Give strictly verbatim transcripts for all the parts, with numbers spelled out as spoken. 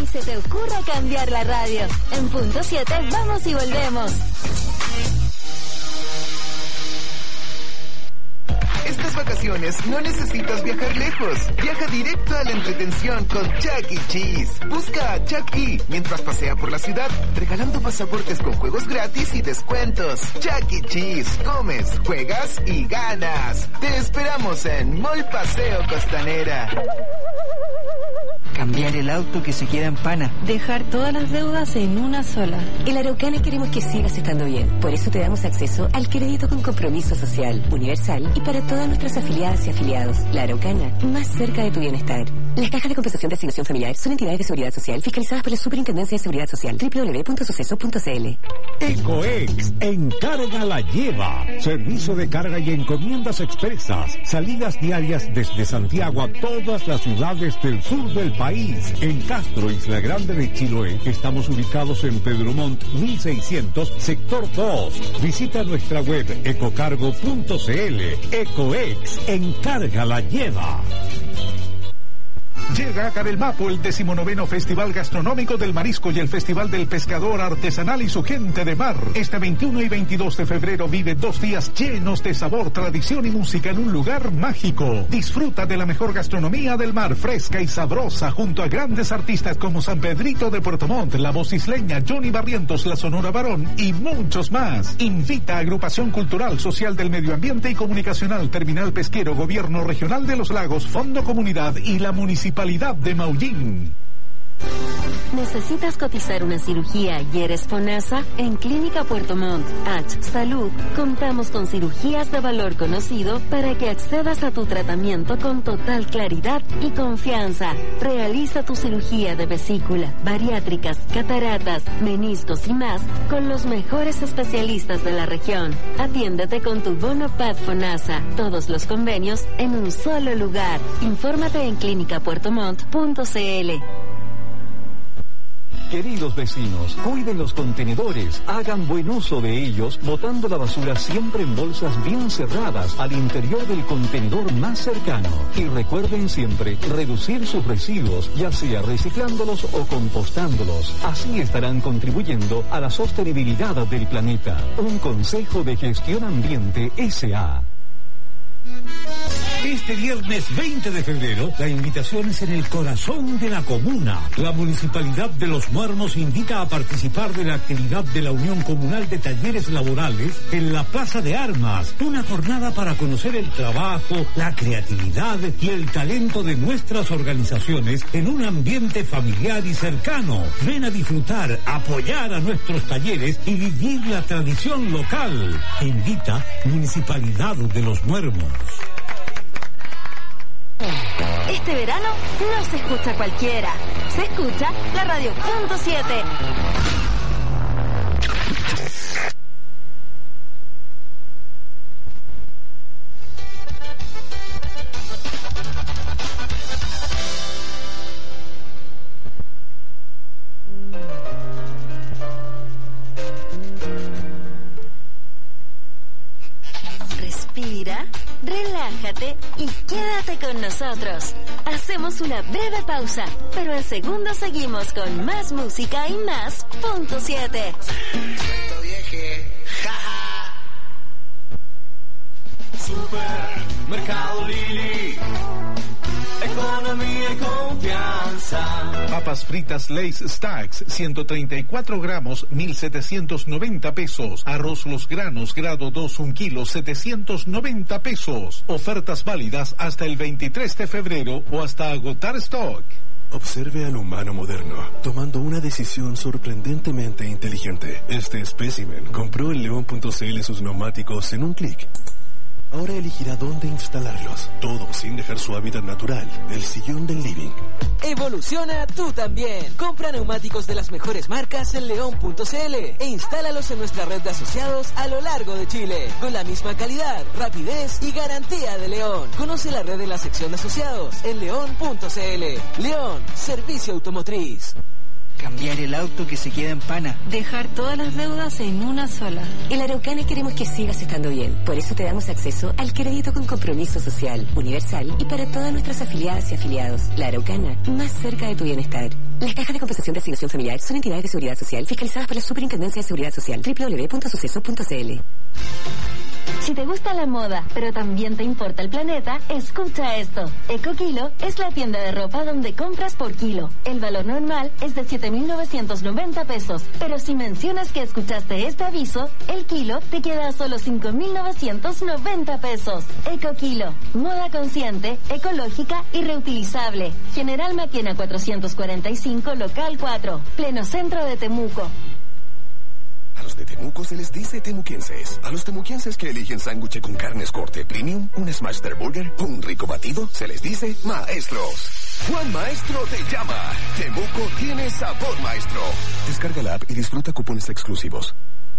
Ni se te ocurra cambiar la radio. En punto siete vamos y volvemos. Estas vacaciones no necesitas viajar lejos. Viaja directo a la entretención con Chuck E. Cheese. Busca a Chuck E. mientras pasea por la ciudad, regalando pasaportes con juegos gratis y descuentos. Chuck E. Cheese. Comes, juegas y ganas. Te esperamos en Mall Paseo Costanera. Cambiar el auto que se queda en pana. Dejar todas las deudas en una sola. En Araucana queremos que sigas estando bien. Por eso te damos acceso al crédito con compromiso social, universal y para todas nuestras afiliadas y afiliados. La Araucana, más cerca de tu bienestar. Las cajas de compensación de asignación familiar son entidades de seguridad social fiscalizadas por la Superintendencia de Seguridad Social. doble u doble u doble u punto suceso punto c l. Ecoex, Encarga la Lleva. Servicio de carga y encomiendas expresas. Salidas diarias desde Santiago a todas las ciudades del sur del país. En Castro, Isla Grande de Chiloé, estamos ubicados en Pedro Montt mil seiscientos, sector dos. Visita nuestra web ecocargo punto c l. Ecoex, Encarga la Lleva. Llega a Carelmapo el decimonoveno Festival Gastronómico del Marisco y el Festival del Pescador Artesanal y su gente de mar. Este veintiuno y veintidós de febrero vive dos días llenos de sabor, tradición y música en un lugar mágico. Disfruta de la mejor gastronomía del mar, fresca y sabrosa, junto a grandes artistas como San Pedrito de Puerto Montt, La Voz Isleña, Johnny Barrientos, La Sonora Barón y muchos más. Invita a Agrupación Cultural, Social del Medio Ambiente y Comunicacional, Terminal Pesquero, Gobierno Regional de los Lagos, Fondo Comunidad y la Municipalidad de Maullín. ¿Necesitas cotizar una cirugía y eres FONASA? En Clínica Puerto Montt, H Salud, contamos con cirugías de valor conocido para que accedas a tu tratamiento con total claridad y confianza. Realiza tu cirugía de vesícula, bariátricas, cataratas, meniscos y más con los mejores especialistas de la región. Atiéndete con tu bono P A D FONASA. Todos los convenios en un solo lugar. Infórmate en clínica puerto montt punto c l. Queridos vecinos, cuiden los contenedores, hagan buen uso de ellos, botando la basura siempre en bolsas bien cerradas al interior del contenedor más cercano. Y recuerden siempre reducir sus residuos, ya sea reciclándolos o compostándolos. Así estarán contribuyendo a la sostenibilidad del planeta. Un consejo de Gestión Ambiente S A Este viernes veinte de febrero, la invitación es en el corazón de la comuna. La Municipalidad de Los Muermos invita a participar de la actividad de la Unión Comunal de Talleres Laborales en la Plaza de Armas. Una jornada para conocer el trabajo, la creatividad y el talento de nuestras organizaciones en un ambiente familiar y cercano. Ven a disfrutar, apoyar a nuestros talleres y vivir la tradición local. Invita Municipalidad de Los Muermos. Este verano no se escucha cualquiera, se escucha la radio punto siete. Respira, relájate y quédate con nosotros. Hacemos una breve pausa, pero en segundos seguimos con más música y más punto siete. Supermercado Lili. Economía y confianza. Papas fritas Lay's Stacks, ciento treinta y cuatro gramos, mil setecientos noventa pesos. Arroz Los Granos, grado dos, un kilo, setecientos noventa pesos. Ofertas válidas hasta el veintitrés de febrero o hasta agotar stock. Observe al humano moderno, tomando una decisión sorprendentemente inteligente. Este espécimen compró en león punto c l sus neumáticos en un clic. Ahora elegirá dónde instalarlos, todo sin dejar su hábitat natural, el sillón del living. Evoluciona tú también. Compra neumáticos de las mejores marcas en león punto c l e instálalos en nuestra red de asociados a lo largo de Chile, con la misma calidad, rapidez y garantía de León. Conoce la red de la sección de asociados en león punto c l. León, servicio automotriz. Cambiar el auto que se queda en pana. Dejar todas las deudas en una sola. En la Araucana queremos que sigas estando bien. Por eso te damos acceso al crédito con compromiso social, universal y para todas nuestras afiliadas y afiliados. La Araucana, más cerca de tu bienestar. Las cajas de compensación de asignación familiar son entidades de seguridad social fiscalizadas por la Superintendencia de Seguridad Social. doble u doble u doble u punto suceso punto c l. Si te gusta la moda, pero también te importa el planeta, escucha esto. EcoKilo es la tienda de ropa donde compras por kilo. El valor normal es de siete mil novecientos noventa pesos, pero si mencionas que escuchaste este aviso, el kilo te queda a solo cinco mil novecientos noventa pesos. EcoKilo, moda consciente, ecológica y reutilizable. General Maquena cuatrocientos cuarenta y cinco, local cuatro, pleno centro de Temuco. A los de Temuco se les dice temuquenses. A los temuquenses que eligen sándwich con carnes corte premium, un Smash Burger o un rico batido, se les dice maestros. Juan Maestro te llama. Temuco tiene sabor maestro. Descarga la app y disfruta cupones exclusivos.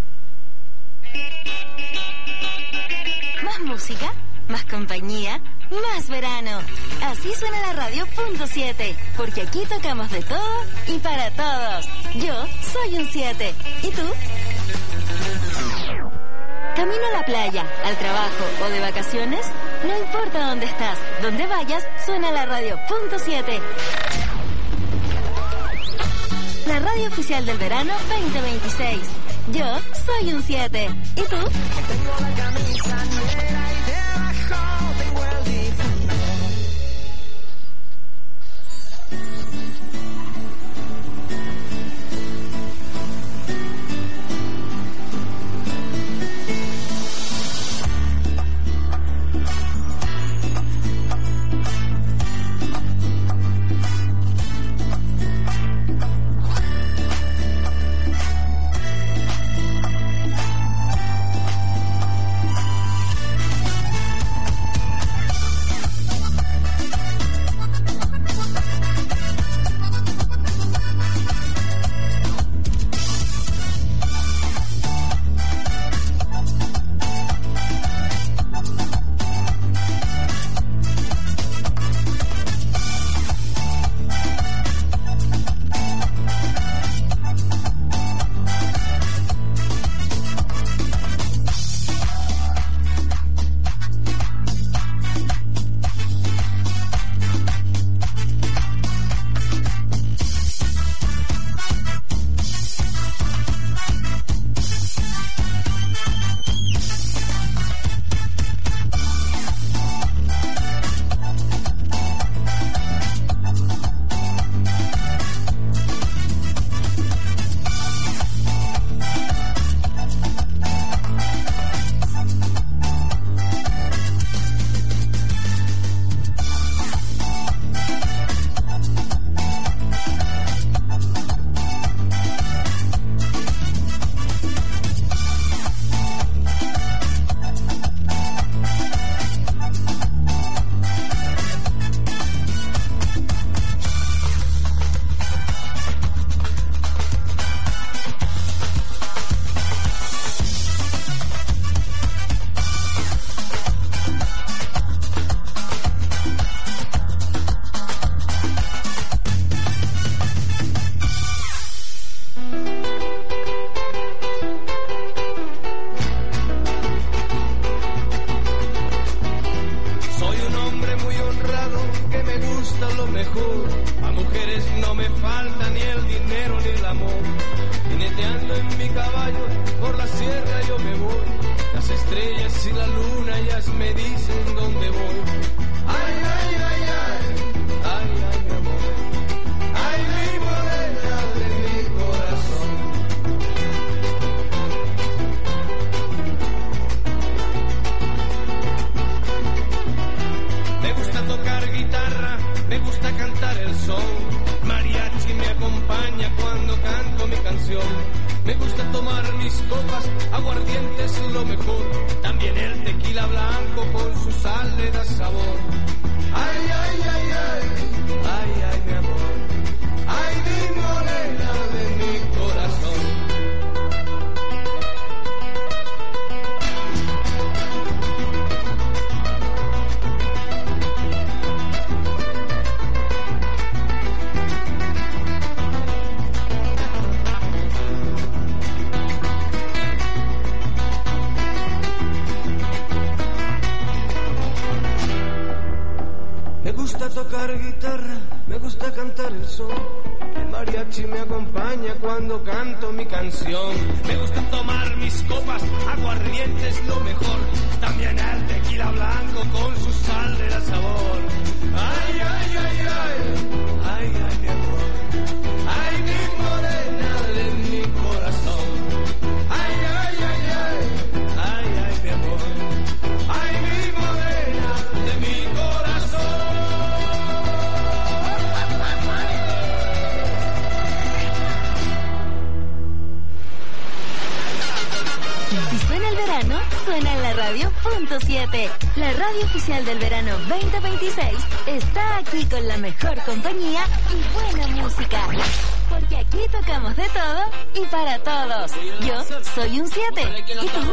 Más música, más compañía, más verano. Así suena la radio punto siete, porque aquí tocamos de todo y para todos. Yo soy un siete. ¿Y tú? ¿Camino a la playa, al trabajo o de vacaciones? No importa dónde estás, donde vayas, suena la radio punto siete. La radio oficial del verano veinte veintiséis. Yo soy un siete. ¿Y tú? Tengo la camisa negra y debajo tengo el difunto. Me gusta tocar guitarra, me gusta cantar el son. El mariachi me acompaña cuando canto mi canción. Me gusta tomar mis copas, aguardiente es lo mejor. También el tequila blanco con su sal de la sabor. Ay, ay, ay, ay, ay, ay, mi amor. Ay, mi morena de mi corazón. Ay, ay, ay, ay, ay, ay, mi amor. Ay, mi morena de mi corazón. Si suena el verano, suena en la radio punto siete. La radio oficial del verano veinte veintiséis está aquí con la mejor compañía y buena música. Porque aquí tocamos de todo y para todos. Yo soy un siete. ¿Y tú?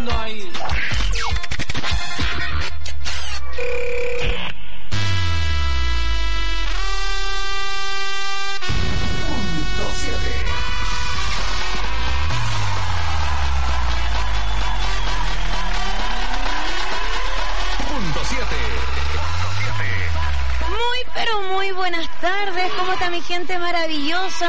Muy, pero muy buenas tardes. ¿Cómo está mi gente maravillosa?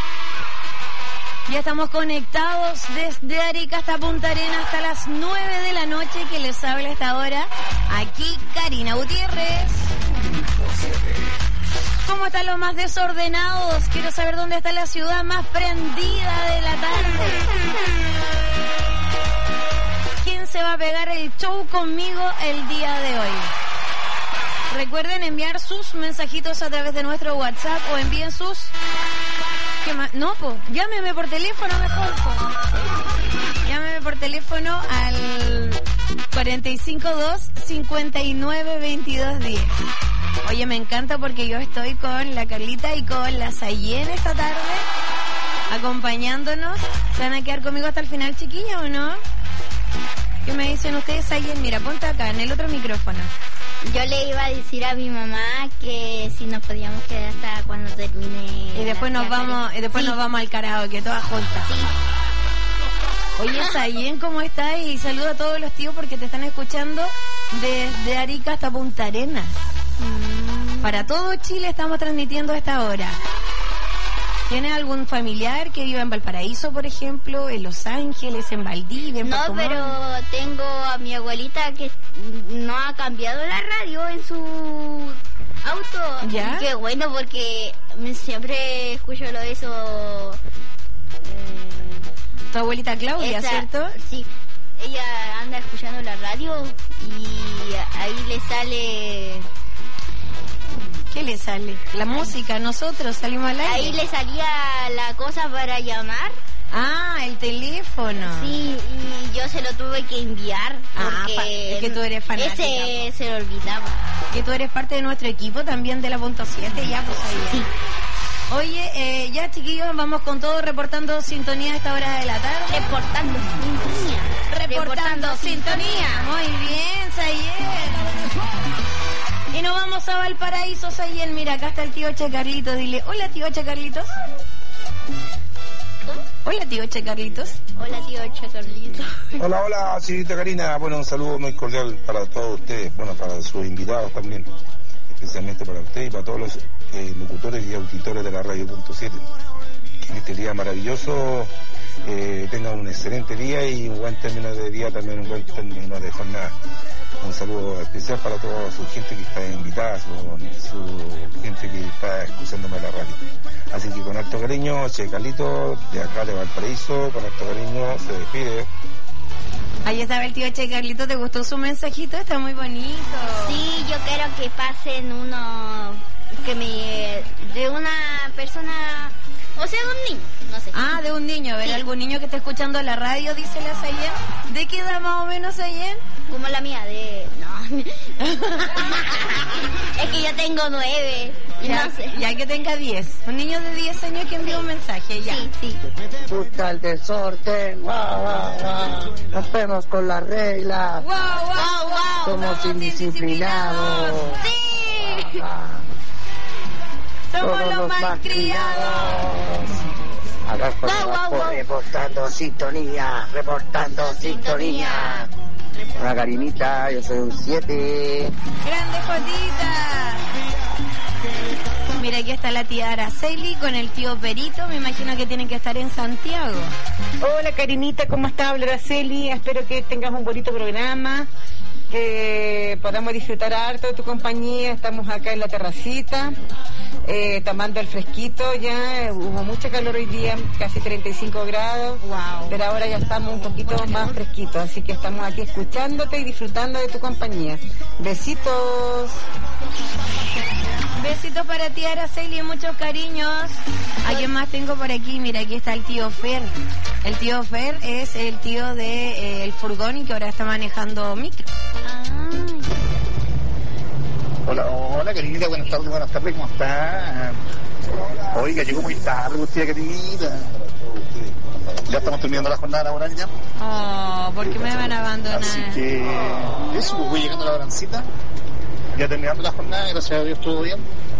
Ya estamos conectados desde Arica hasta Punta Arenas hasta las nueve de la noche, que les habla a esta hora. Aquí Karina Gutiérrez. ¿Cómo están los más desordenados? Quiero saber dónde está la ciudad más prendida de la tarde. ¿Quién se va a pegar el show conmigo el día de hoy? Recuerden enviar sus mensajitos a través de nuestro WhatsApp o envíen sus... ¿Qué más? No, pues, llámeme por teléfono mejor, po. Llámeme por teléfono al cuarenta y cinco dos, cincuenta y nueve, veintidós diez. Oye, me encanta porque yo estoy con la Carlita y con la Sayen esta tarde, acompañándonos. ¿Se van a quedar conmigo hasta el final, chiquillos, o no? ¿Qué me dicen ustedes, Sayen? Mira, ponte acá, en el otro micrófono. Yo le iba a decir a mi mamá que si nos podíamos quedar hasta cuando termine. Y después nos vamos, y después sí. nos vamos al karaoke, todas juntas. Sí. Oye, Sayen, ¿cómo estás? Y saludo a todos los tíos porque te están escuchando desde Arica hasta Punta Arenas. Mm. Para todo Chile estamos transmitiendo a esta hora. ¿Tienes algún familiar que viva en Valparaíso, por ejemplo, en Los Ángeles, en Valdivia, en No, Puerto pero Montt? tengo a mi abuelita que no ha cambiado la radio en su auto. ¿Ya? Y qué bueno, porque me- siempre escucho lo de eso. Eh, Tu abuelita Claudia, esa- ¿cierto? Sí, ella anda escuchando la radio y ahí le sale... ¿Qué le sale? La música, nosotros salimos al aire. Ahí le salía la cosa para llamar. Ah, el teléfono. Sí, y yo se lo tuve que enviar Ah, porque pa- es que tú eres fanática, ese se lo olvidaba. Que tú eres parte de nuestro equipo también de la punto siete, ya pues ahí. Sí. Oye, eh, ya chiquillos, vamos con todo reportando sintonía a esta hora de la tarde. Reportando sintonía. Reportando, Reportando sintonía. sintonía. Muy bien, Sayen. Y nos vamos a Valparaíso, Sayen. Mira, acá está el tío Che Carlitos. Dile, hola tío Che Carlitos. Hola tío Che Carlitos. Hola tío Che Carlitos. Hola, hola, señorita Karina. Bueno, un saludo muy cordial para todos ustedes, bueno, para sus invitados también, especialmente para usted y para todos los eh, locutores y auditores de la radio punto siete. Que en este día maravilloso eh, tengan un excelente día y un buen término de día, también un buen término de jornada. Un saludo especial para toda su gente que está invitada, su, su gente que está escuchándome en la radio. Así que con harto cariño, Che Carlito, de acá de Valparaíso, con harto cariño, se despide. Ahí estaba el tío Che Carlitos. ¿Te gustó su mensajito? Está muy bonito. Sí, yo quiero que pasen uno que me de una persona, o sea, de un niño, no sé. Ah, de un niño. A ver, Sí. algún niño que esté escuchando la radio, dice la Sayen. ¿De qué edad más o menos, Sayen? Como la mía, de... No. Es que yo tengo nueve. Y Ya, no sé. ya que tenga diez. Un niño de diez años que envía un mensaje, ya. Sí, sí. Puta el desorden, guau, guau, guau. Rompemos con las reglas. ¡Wow, wow, wow! Somos indisciplinados. ¡Sí! Somos los malcriados. Acá por Guau, guau, abajo, guau. reportando sintonía, reportando sintonía. Una carinita, yo soy un siete. Grande Jotita. aquí está la tía Araceli con el tío Perito. Me imagino que tienen que estar en Santiago. Hola, Karinita, ¿cómo estás? Habla Araceli. Espero que tengas un bonito programa, que podamos disfrutar harto de tu compañía. Estamos acá en la terracita, eh, tomando el fresquito ya. Hubo mucho calor hoy día, casi treinta y cinco grados. Wow. Pero ahora ya estamos un poquito más fresquitos, así que estamos aquí escuchándote y disfrutando de tu compañía. Besitos. Besitos para ti, Araceli, muchos cariños. ¿A quién más tengo por aquí? Mira, aquí está el tío Fer. El tío Fer es el tío de eh, el furgón y que ahora está manejando micro. Hola, hola, Karinita, buenas tardes, buenas tardes, ¿cómo está? Oiga, llegó muy tarde usted, Karinita. Ya estamos terminando la jornada laboral ya. Oh, ¿por qué me van a abandonar? Así que eso, pues voy llegando a la brancita. Ya terminando la jornada, gracias a Dios todo bien.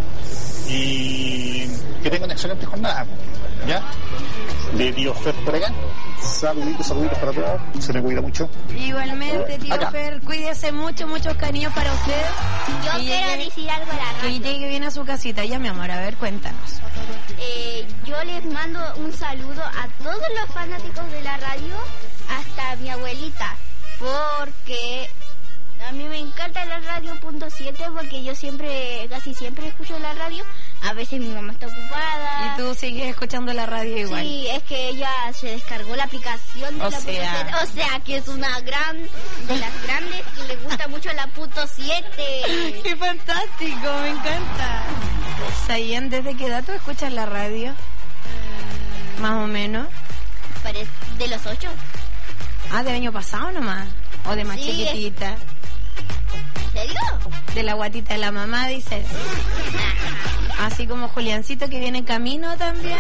Y que tengan una excelente jornada, ¿ya? De tío Fer por acá. Saluditos, saluditos para todos. Se le cuida mucho. Igualmente, tío acá. Fer, cuídese mucho, muchos cariños para usted. Yo que quiero llegue, decir algo a la radio. Que llegue bien a su casita. Ya, mi amor, a ver, cuéntanos. Eh, yo les mando un saludo a todos los fanáticos de la radio, hasta a mi abuelita, porque a mí me encanta la radio punto siete, porque yo siempre, casi siempre escucho la radio. A veces mi mamá está ocupada. Y tú sigues escuchando la radio igual. Sí, es que ella se descargó la aplicación de o la sea... punto siete. O sea, que es una gran, de las grandes, que le gusta mucho la punto siete. ¡Qué fantástico! Me encanta. Sayen, ¿desde qué edad tú escuchas la radio? Mm. Más o menos. Parece de los ocho. Ah, del año pasado nomás. O de más sí, chiquitita. ¿En serio? De la guatita de la mamá, dice. Así como Juliancito, que viene en camino también.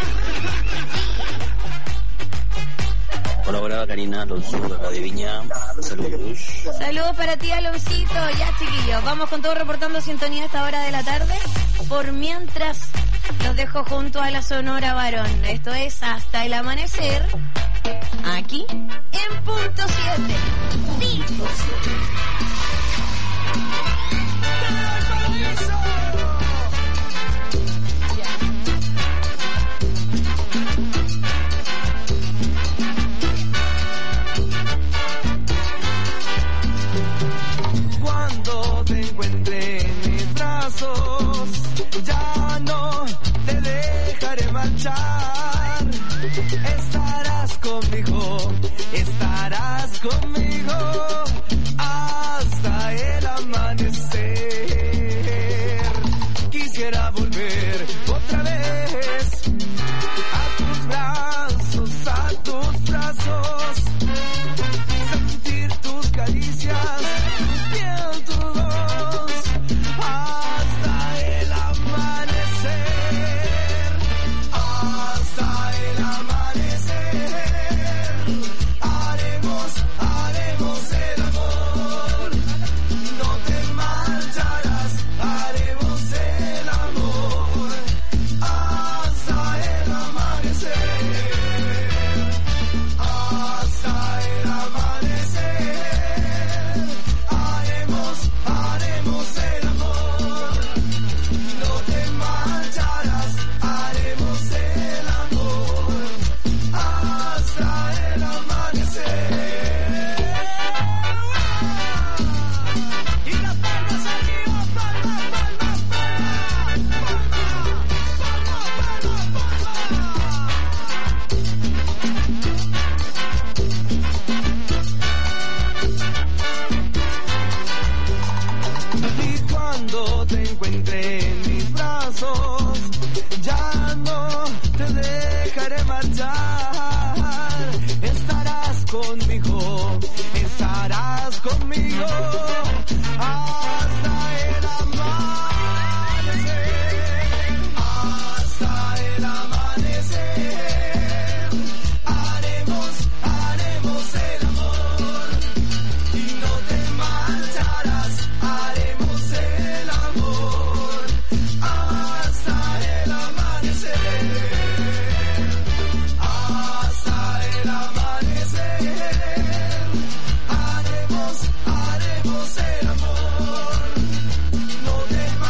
Hola, hola, Karina, Alonso de Radio Viña. Saludos. Saludos para ti, Aloncito. Ya, chiquillos, vamos con todo reportando sintonía a esta hora de la tarde. Por mientras, los dejo junto a la Sonora Varón. Esto es Hasta el Amanecer, aquí en Punto siete. Sí. Cuando te encuentre en mis brazos, ya no te dejaré marchar. Estarás conmigo, estarás conmigo hasta el amanecer. Quisiera volver otra vez a tus brazos, a tus brazos, sentir tus caricias, tu piel, tu voz, hasta el amanecer, hasta el amanecer. Haremos, haremos el amor, no te marcharás, haremos el amor, hasta el amanecer, hasta el amanecer. Haremos, haremos el amor, no te marcharás, haremos el amor, hasta el amanecer. Y las palmas arriba, palmas, palmas, palmas, y cuando te encuentre en mis brazos, ya no te dejaré marchar. Estarás conmigo, estarás conmigo hasta el amanecer, hasta el amanecer. Haremos, haremos el amor y no te marcharás, haremos el amor hasta el amanecer, hasta el amanecer. Haremos, haremos el amor, no te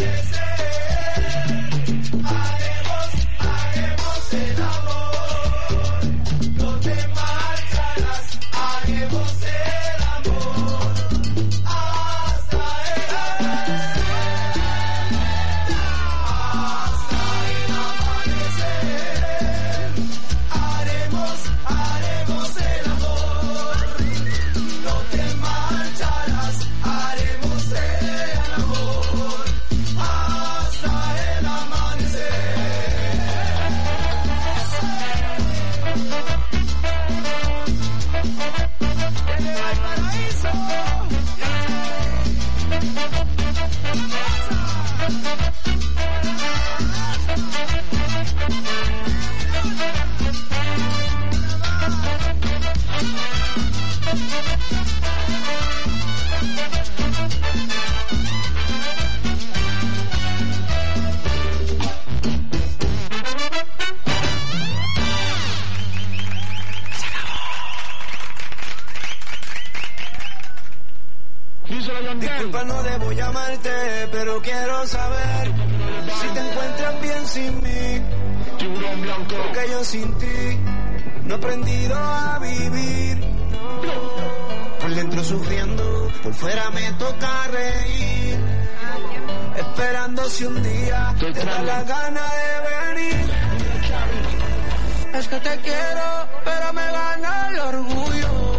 Disculpa, no debo llamarte, pero quiero saber si te encuentras bien sin mí. Porque yo sin ti no he aprendido a vivir. Por dentro sufriendo, por fuera me toca reír. Esperando si un día te da la gana de venir. Es que te quiero, pero me gana el orgullo.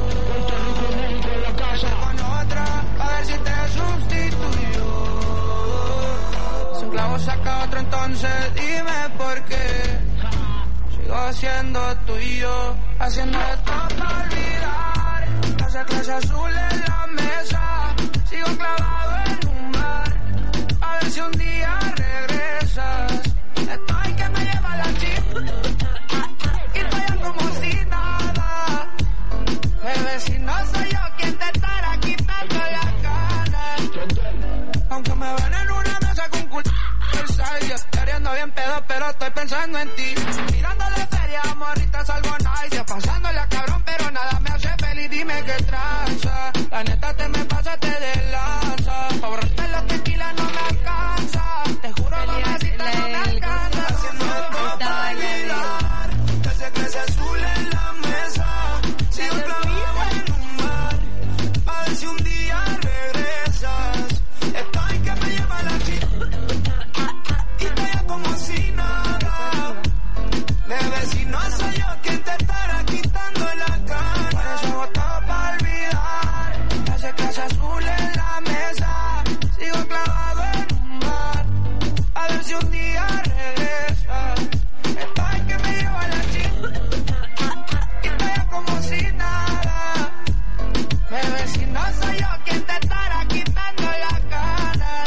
Con otra, a ver si te sustituyo. Si un clavo saca otro, entonces dime por qué. Sigo siendo tuyo, haciendo esto para olvidar. Esa clase azul en la mesa, sigo clavado en un bar. A ver si un día regresas. Estoy que me lleva la chica y estoy como si nada. Bebé, si no soy yo quien te estará quitando la gana. Aunque me ven en una mesa con culo yo queriendo bien pedo, pero estoy pensando en ti. Mirándole feria, morrita, salvo nice. Pasándole a cabrón, pero nada me hace feliz. Dime qué tranza. La neta te me pasaste de lanza. Pa' borrarte los tequilas no me alcanza. Te juro, mamacita, no me alcanza. Haciendo esto para olvidar. Ese clase azul en la mesa. Sigo clavado en un bar. A ver si un día regresas. Estoy que me lleva la chica y estoy como si nada. Bebé, si no soy yo quien te estará quitando la cara. Por eso hago todo para olvidar. Ese clase azul en la mesa. Sigo clavado en un bar. A ver si un día regresa. Estoy que me lleva la chica y estoy como si nada. Bebé, si no soy yo quien te estará quitando la cara.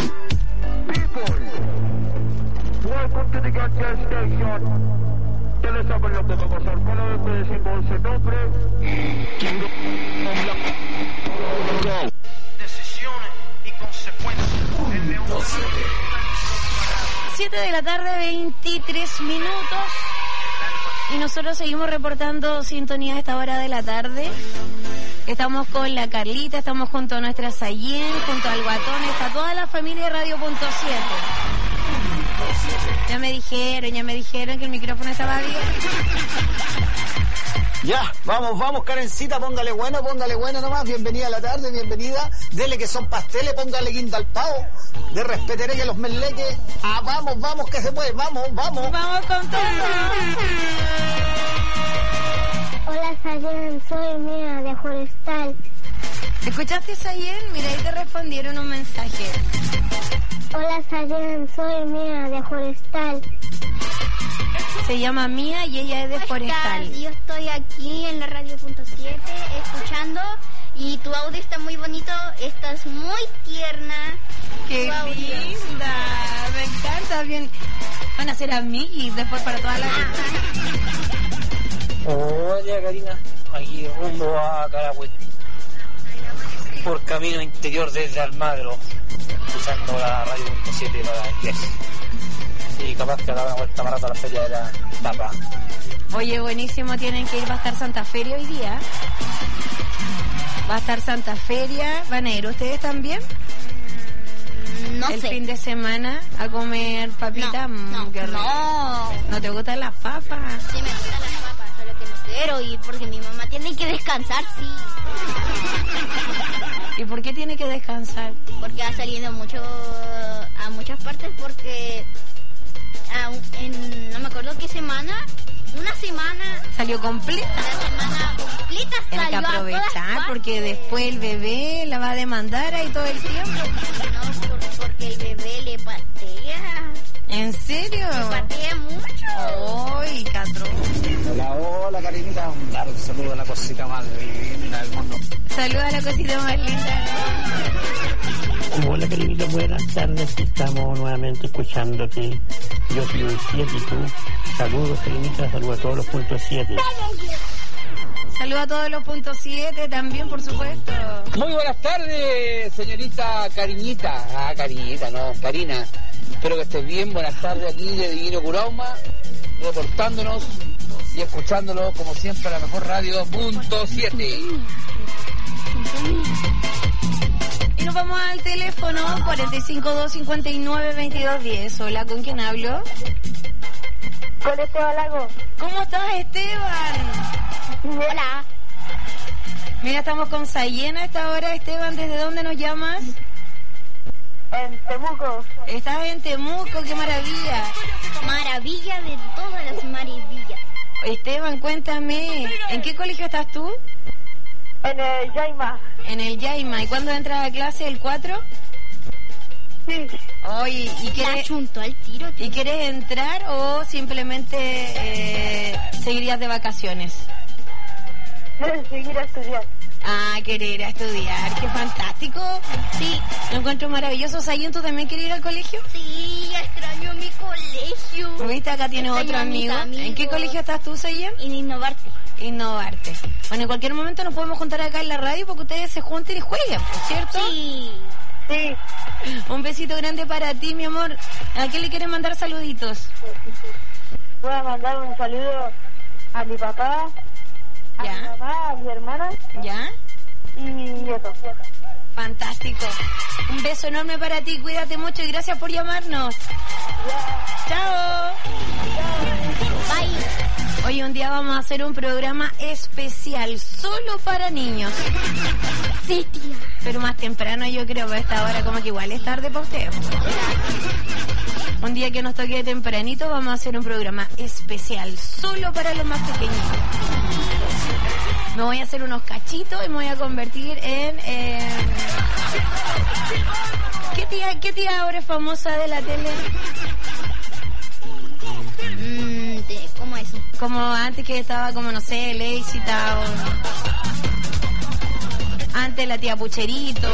Welcome to the gas station. Ustedes saben lo que va a pasar cada vez que decimos ese nombre. Decisiones y consecuencias. siete de la tarde, veintitrés minutos. Y nosotros seguimos reportando sintonía a esta hora de la tarde. Estamos con la Carlita, estamos junto a nuestra Sayen, junto al Guatón, está toda la familia de Radio Punto siete. Ya me dijeron, ya me dijeron que el micrófono estaba bien. Ya, vamos, vamos, Karencita, póngale bueno, póngale bueno nomás, bienvenida a la tarde, bienvenida, dele que son pasteles, póngale guinda al pavo, de respetaré que los merleques, ah, vamos, vamos, que se puede, vamos, vamos. Vamos con todo. Hola, Sayen, soy Mía de Forestal. ¿Escuchaste, Sayen? Mira, ahí te respondieron un mensaje. Hola, Sayen, soy Mía de Forestal. Se llama Mía y ella es de Forestal. Yo estoy aquí en la Radio Punto siete escuchando y tu audio está muy bonito, estás muy tierna. ¡Qué linda! Me encanta, bien. Van a ser amiguis después para toda la vida. Hola, Karina, aquí rumbo a Carahue, por camino interior desde Almagro, usando la Radio Punto siete para inglés. Y capaz que haga una vuelta más rato a la feria de la papa. Oye, buenísimo, tienen que ir, va a estar Santa Feria hoy día. Va a estar Santa Feria, ¿van a ir ustedes también? No, No el sé. fin de semana a comer papitas? No, Mm, no, qué rico. no. ¿No te gustan las papas? Sí me gustan las papas, solo que no quiero ir porque mi mamá tiene que descansar, sí. ¿Y por qué tiene que descansar? Porque ha salido mucho a muchas partes porque a un- en no me acuerdo qué semana, una semana, Salió completa. una semana completa Tiene que salió a todas aprovechar partes. porque después el bebé la va a demandar ahí todo el tiempo. No, por- porque el bebé le patea. ¿En serio? Le patea mucho. ¡Ay, Catro! Hola, hola, Karinita. Un largo saludo a la cosita más linda del mundo. Saluda a la cosita más linda. Hola, Karinita, buenas tardes. Estamos nuevamente escuchándote. Yo soy el siete y tú. Saludos, Karinita. Saludos a todos los puntos siete. Saluda a todos los puntos siete también, por supuesto. Muy buenas tardes, señorita Cariñita. Ah, Cariñita, no, Karina. Espero que estés bien. Buenas tardes aquí de Divino Curauma, reportándonos y escuchándonos como siempre a la mejor radio punto siete. Y nos vamos al teléfono cuatro cinco dos cinco nueve dos dos uno cero. Hola, ¿con quién hablo? Con Esteban Lago. ¿Cómo estás, Esteban? Hola. Mira, estamos con Sayena a esta hora. Esteban, ¿desde dónde nos llamas? En Temuco. Estás en Temuco, qué maravilla. Maravilla de todas las maravillas. Esteban, cuéntame, ¿en qué colegio estás tú? En el Yaima. En el Yaima. ¿Y cuándo entras a clase? ¿El cuatro? Sí. Oye, ¿y quieres, al tiro, ¿y quieres entrar o simplemente eh, seguirías de vacaciones? Seguir a estudiar. Ah, querer ir a estudiar, qué fantástico. Sí, lo encuentro maravilloso. Sayen, ¿tú también quieres ir al colegio? Sí, extraño mi colegio. ¿Viste? Acá tienes Extraño otro a mis amigo. amigos. ¿En qué colegio estás tú, Sayen? En Innovarte. Innovarte. Bueno, en cualquier momento nos podemos juntar acá en la radio porque ustedes se junten y jueguen, ¿cierto? Sí. Sí. Un besito grande para ti, mi amor. ¿A quién le quieres mandar saluditos? Voy a mandar un saludo a mi papá, a ¿Ya? mi mamá, a mi hermana. ¿Ya? Y eso. Fantástico. Un beso enorme para ti, cuídate mucho y gracias por llamarnos. Chao. Bye. Hoy un día vamos a hacer un programa especial solo para niños. Sí, tía. Pero más temprano yo creo, a esta hora como que igual es tarde para usted. Un día que nos toque tempranito vamos a hacer un programa especial solo para los más pequeños. Me voy a hacer unos cachitos y me voy a convertir en... Eh... ¿Qué tía, qué tía ahora es famosa de la tele? Mm, de- ¿Cómo eso? Como antes que estaba como, no sé, Leicita o... Antes la tía Pucherito.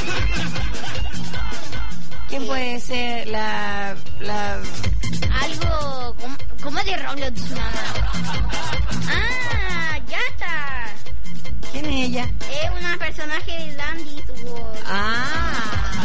¿Quién puede ser la... la... Algo... ¿Cómo, cómo de Roblox su mamá? Ah, ya está. ¿Quién es ella? Es una personaje de Dandy World. Ah.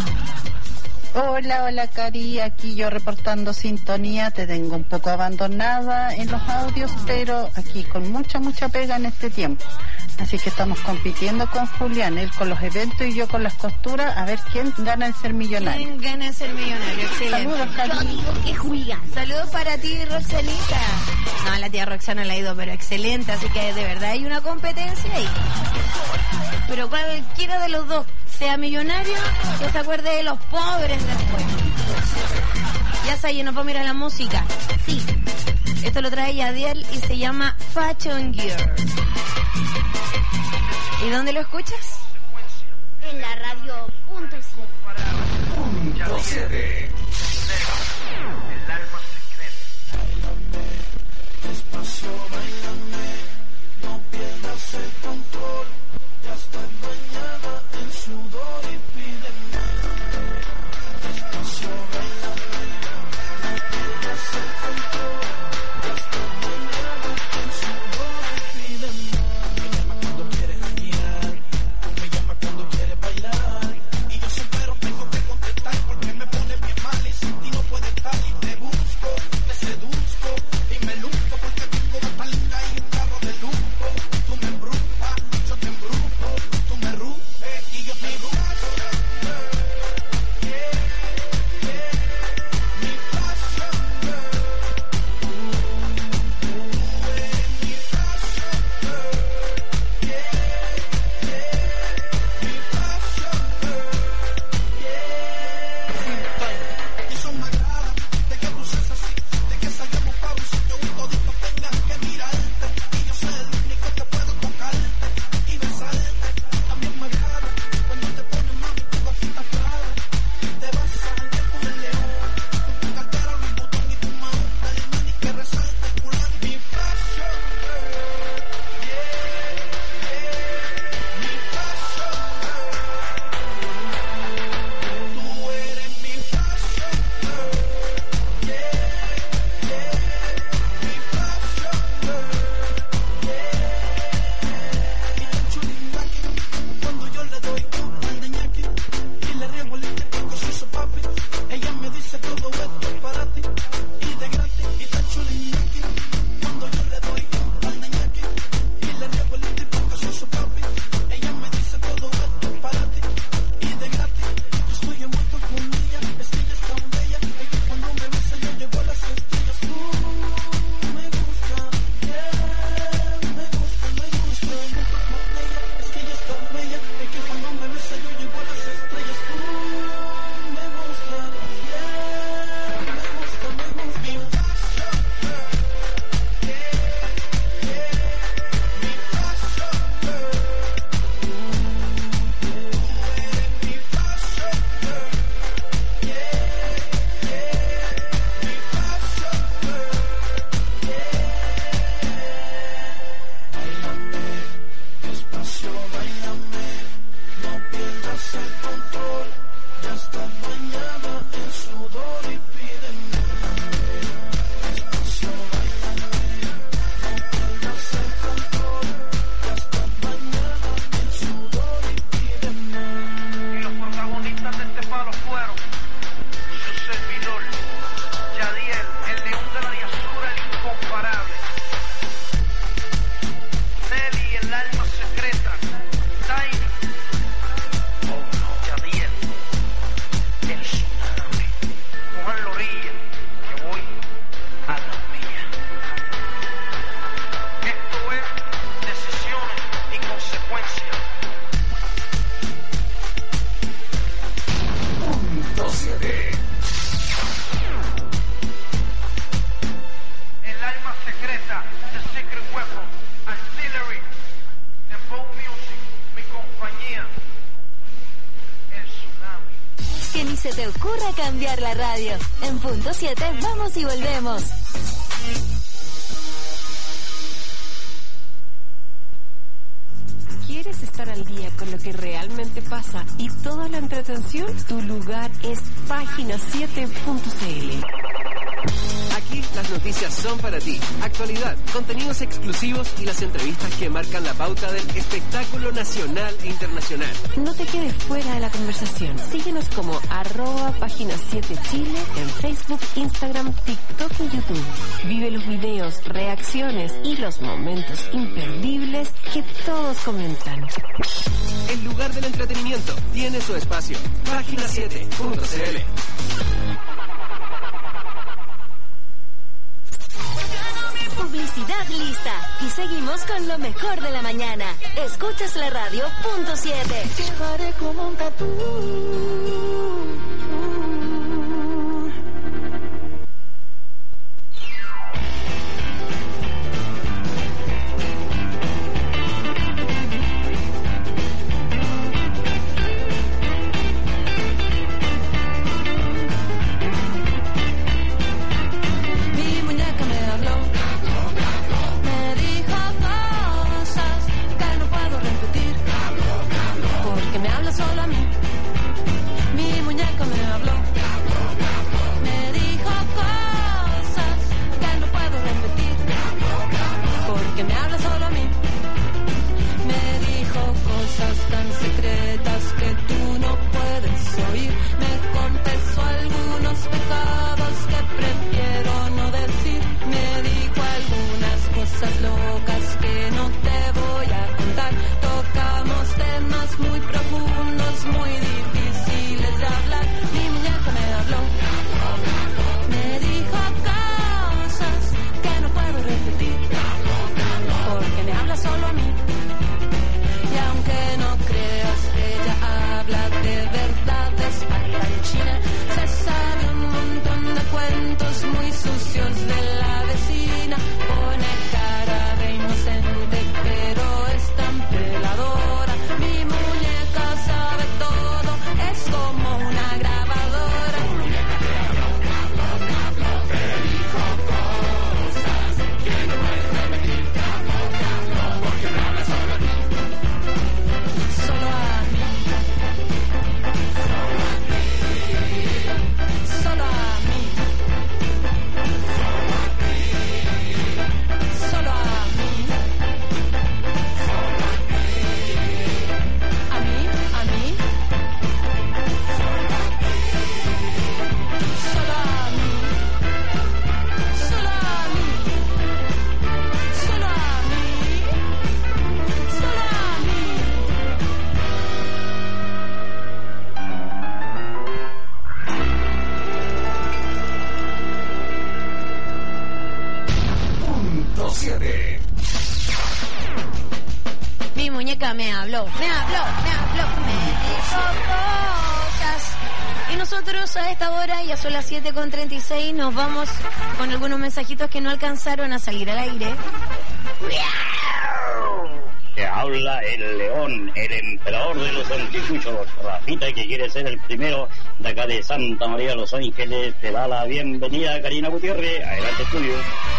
Hola, hola Cari, aquí yo reportando sintonía, te tengo un poco abandonada en los audios, pero aquí con mucha, mucha pega en este tiempo. Así que estamos compitiendo con Julián, él con los eventos y yo con las costuras, a ver quién gana el ser millonario. ¿Quién gana el ser millonario? Excelente. Saludos, Cari. Yo digo que Julián. Saludos para ti, Roxanita. No, la tía Roxana la ha ido, pero excelente, así que de verdad hay una competencia ahí. Pero cualquiera de los dos sea millonario, que se acuerde de los pobres después. Ya se nos vamos a mirar la música. Sí. Esto lo trae Yadiel y se llama Fashion Girl. ¿Y dónde lo escuchas? En la radio punto siete. Punto siete. Despacio, bailame, no pierdas el control. Ya estás bañada en sudor y pídeme. Despacio, bailame, no pierdas el control. Ya estás bañada en sudor y pídeme. Me llama cuando quieres janguear, tú me llamas cuando quieres bailar. Y yo siempre tengo que contestar porque me pone bien mal. se te ocurra cambiar la radio. En punto siete vamos y volvemos. ¿Quieres estar al día con lo que realmente pasa y toda la entretención? Tu lugar es página siete punto c l. Aquí las noticias son para ti. Actualidad, contenidos exclusivos y las entrevistas que marcan la pauta del espectáculo nacional e internacional. No te quedes fuera de la conversación. Síguenos como arroba página siete Chile en Facebook, Instagram, TikTok y YouTube. Vive los videos, reacciones y los momentos imperdibles que todos comentan. El lugar del entretenimiento tiene su espacio. página siete punto c l. Publicidad lista. Y seguimos con lo mejor de la mañana. Escuchas la radio punto siete. Llevaré como un tatú. me habló, me habló, me habló, me dijo cosas. Y nosotros a esta hora, ya son las siete con treinta y seis, nos vamos con algunos mensajitos que no alcanzaron a salir al aire. Que habla el león, el emperador de los anticuchos, Rafita, que quiere ser el primero de acá de Santa María de los Ángeles. Te da la bienvenida, Karina Gutiérrez. Adelante, estudio.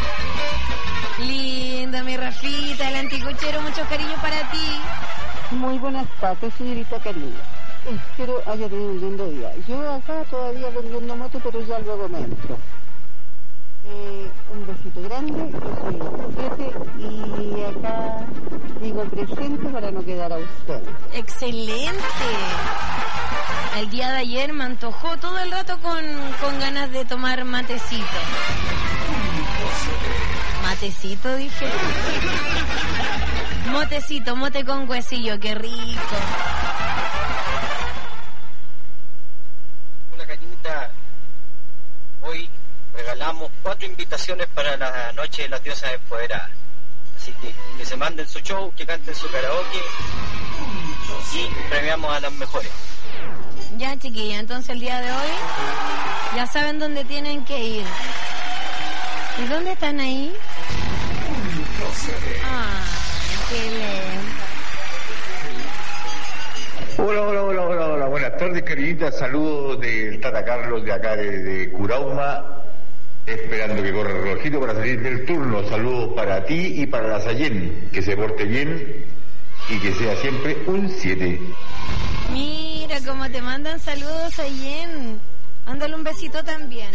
Linda, mi Rafita, el anticuchero, muchos cariños para ti. Muy buenas tardes, señorita Karina. Espero haya tenido un lindo día. Yo acá todavía vendiendo moto, pero ya luego me entro. Eh, un besito grande, yo soy siete y acá digo presente para no quedar a usted. Excelente. El día de ayer me antojó todo el rato con, con ganas de tomar matecito. Matecito, dije. Motecito, mote con huesillo, qué rico. Hola, Carinita. Hoy regalamos cuatro invitaciones para la noche de las diosas empoderadas. Así que que se manden su show, que canten su karaoke y premiamos a las mejores. Ya, chiquilla, entonces el día de hoy ya saben dónde tienen que ir. ¿Y dónde están ahí? Ah, qué lindo. Hola, hola, hola, hola, hola, buenas buenas tardes, Cariñita. Saludos del Tata Carlos de acá de, de Curauma. Esperando que corra el relojito para salir del turno. Saludos para ti y para la Sayén. Que se porte bien y que sea siempre un siete. Mira cómo te mandan saludos, Sayén. Mándale un besito también.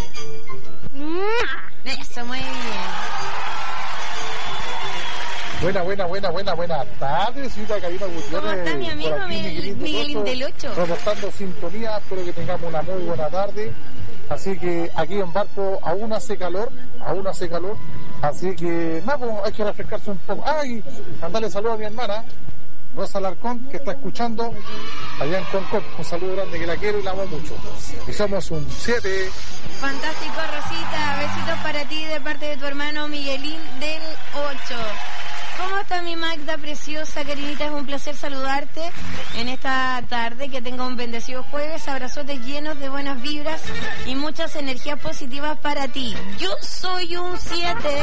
Eso, muy bien. Buena, buena, buena, buena, buena tarde, señorita Karina Gutiérrez. ¿Cómo está mi amigo Miguel, Miguelín del ocho? Reportando sintonía, espero que tengamos una muy buena tarde. Así que aquí en Valpo aún hace calor, aún hace calor. Así que, nada, pues, hay que refrescarse un poco. Ay, mandarle saludos a mi hermana, Rosa Alarcón, que está escuchando allá en Concón. Un saludo grande, que la quiero y la amo mucho. Y somos un siete. Fantástico, Rosita. Besitos para ti de parte de tu hermano Miguelín del ocho. ¿Cómo está mi Magda preciosa, Karinita? Es un placer saludarte en esta tarde. Que tenga un bendecido jueves. Abrazotes llenos de buenas vibras y muchas energías positivas para ti. Yo soy un siete.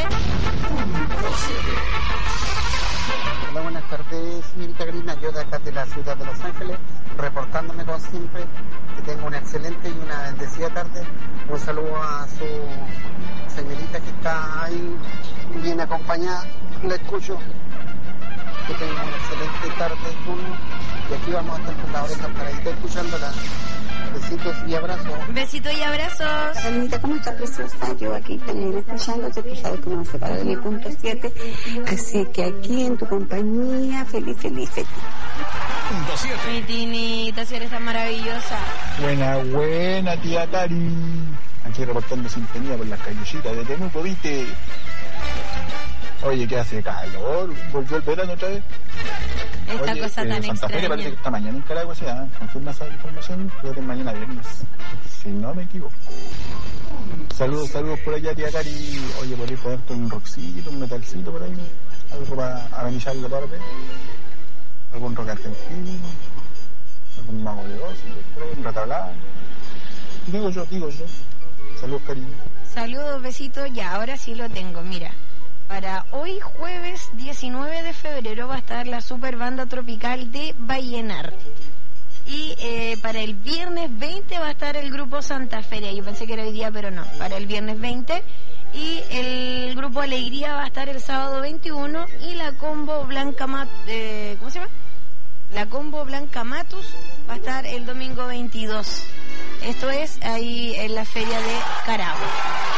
Hola, buenas tardes, señorita Karina. Yo de acá de la ciudad de Los Ángeles, reportándome como siempre. Que tenga una excelente y una bendecida tarde. Un saludo a su señorita que está ahí bien acompañada. La escucho. Que tenga una excelente tarde, turno. Y aquí vamos a estar con la oreja paradita escuchándola. Besitos y abrazos. Besitos y abrazos. Carolita, ¿cómo estás, preciosa? Yo aquí también escuchándote, tú sabes que no me separo de mi punto siete. Así que aquí en tu compañía, feliz, feliz, feliz. Punto siete. Mi Tinita, si eres tan maravillosa. Buena, buena, tía Cari. Aquí reportando sintonía por las callecitas de Temuco, ¿viste? Oye, que hace calor, volvió el verano otra vez. Esta Oye, cosa eh, tan Santa extraña. Fe parece que esta mañana en Caragua se da, confirma esa información, creo que mañana viernes, si no me equivoco. Saludos, saludos por allá, tía Cari. Oye, por ahí ponerte un rockcito, un metalcito por ahí, algo para amenizar la tarde, algún rock argentino, algún mago de dos, un ratablá. Digo yo, digo yo. Saludos, cariño. Saludos, besitos. Ya, ahora sí lo tengo, mira. Para hoy, jueves diecinueve de febrero, va a estar la super banda tropical de Vallenar. Y eh, para el viernes veinte va a estar el grupo Santa Feria. Yo pensé que era hoy día, pero no. Para el viernes veinte. Y el grupo Alegría va a estar el sábado veintiuno. Y la combo Blanca Mat... Eh, ¿Cómo se llama? La combo Blanca Matus va a estar el domingo veintidós. Esto es ahí en la feria de Caragua.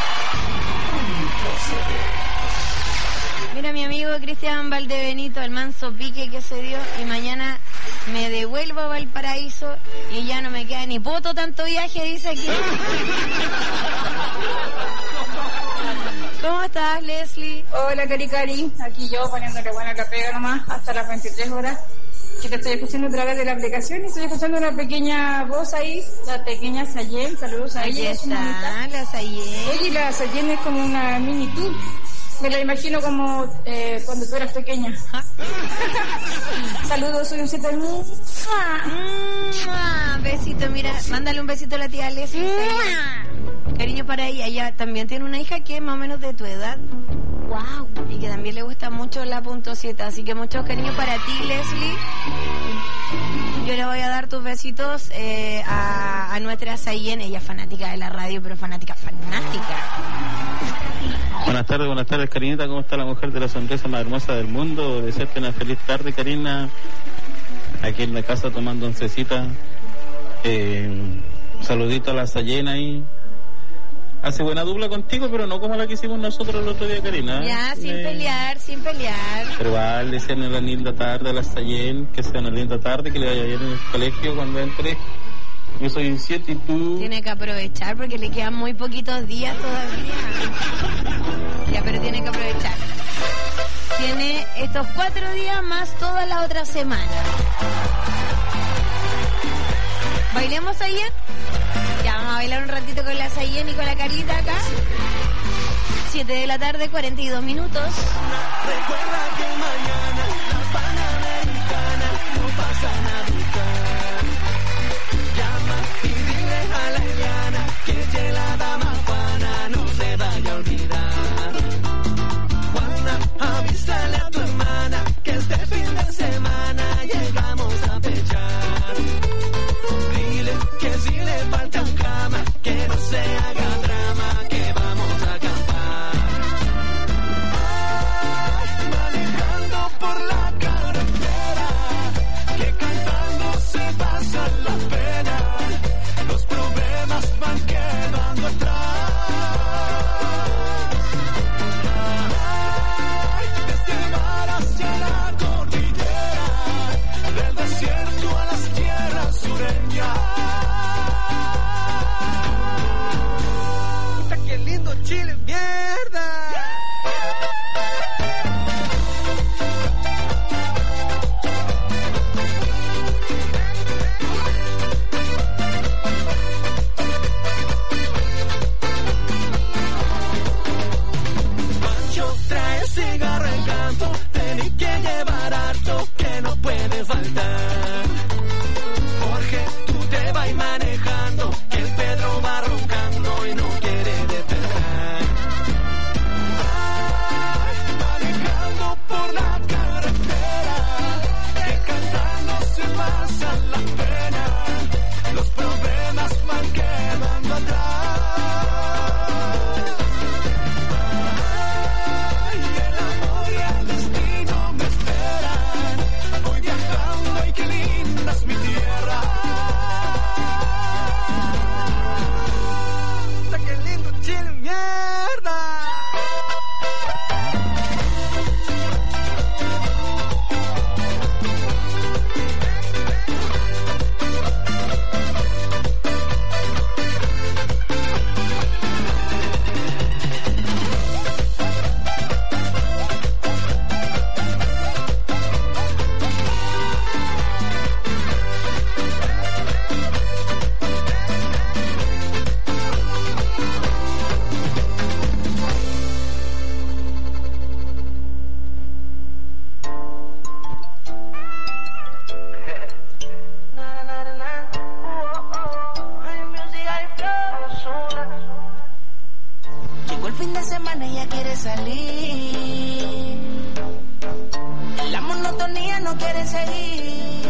Mira, mi amigo Cristian Valdebenito, el manso pique que se dio, y mañana me devuelvo a Valparaíso y ya no me queda ni poto tanto viaje, dice aquí. ¿Cómo estás, Leslie? Hola, Cari Cari, aquí yo poniéndole buena la pega nomás hasta las veintitrés horas. Que te estoy escuchando a través de la aplicación y estoy escuchando una pequeña voz ahí, la pequeña Sayen. Saludos a Ahí ella. está, la Sayen. Oye, la Sayen es como una mini tú. Me la imagino como eh, cuando tú eras pequeña. Saludos, soy un siete. Besito, mira, mándale un besito a la tía Leslie. Cariño para ella. Ella también tiene una hija que es más o menos de tu edad. Wow. Y que también le gusta mucho la punto siete. Así que muchos cariños para ti, Leslie. Yo le voy a dar tus besitos eh, a, a nuestra Sayen. Ella es fanática de la radio, pero fanática, fanática. Buenas tardes, buenas tardes, Karinita. ¿Cómo está la mujer de la sonrisa más hermosa del mundo? Desearte una feliz tarde, Karina. Aquí en la casa tomando oncecita. Eh, saludito a la Sayen ahí. Hace buena dupla contigo, pero no como la que hicimos nosotros el otro día, Karina. Ya, sin eh, pelear, sin pelear. Pero vale, desearle una linda tarde a la Sayen, que sea una linda tarde, que le vaya bien en el colegio cuando entre. Yo soy un siete y tú... Tiene que aprovechar porque le quedan muy poquitos días todavía. Ya, pero tiene que aprovechar. Tiene estos cuatro días más toda la otra semana. ¿Bailemos, Sayen? Ya, vamos a bailar un ratito con la Sayen y con la Carlita acá. siete de la tarde, cuarenta y dos minutos. Recuerda que mañana la Panamericana no pasa nada. Llama y dile a la Eliana que la dama Juana no se vaya a olvidar. Juana, avísale a tu hermana que este fin de semana llegamos a pechar. Dile chile mierda. Pancho trae cigarro en canto, tenés que llevar harto que no puede faltar. Jorge, tú te vas manejando, que el Pedro va roncando y no quiere despertar. Ay, manejando por la carretera, que cantando se pasan las penas, los problemas van quedando atrás. Ay, el amor y el destino me esperan, voy viajando y qué linda es mi tierra. Qué lindo chile mierda. Llegó el fin de semana y ella quiere salir. La monotonía no quiere seguir.